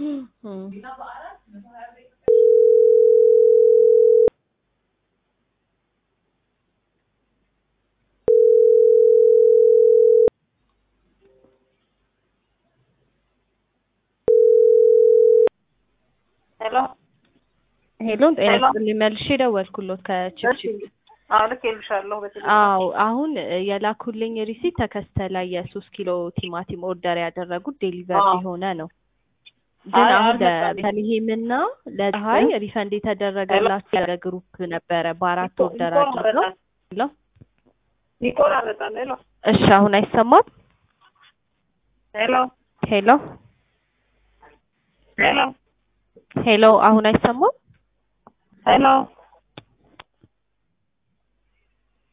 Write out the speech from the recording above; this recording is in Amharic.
Hello. ሄሎን ጤና ይስጥልኝ መልሼ ደወልኩሎት ከቺፕቺፕ ልክ ይልሻለሁ በቴሌግራም። አዎ አሁን የላኩልኝ ሪሲት ተከስተ ላይ የ3 ኪሎ ቲማቲም ኦርደር ያደረጉት ዴሊቨሪ የሆነ ነው። ግን አሁን ለተልሄምና ለፀሐይ ሪፈንድ የተደረገላቸው ግሩፕ ነበረ በአራት ኦርደር አድርገው ነው። ይቆራረጣል። ሄሎ እሺ አሁን አይሰማም? ሄሎ ሄሎ ሄሎ ሄሎ አሁን አይሰማም? ሄሎ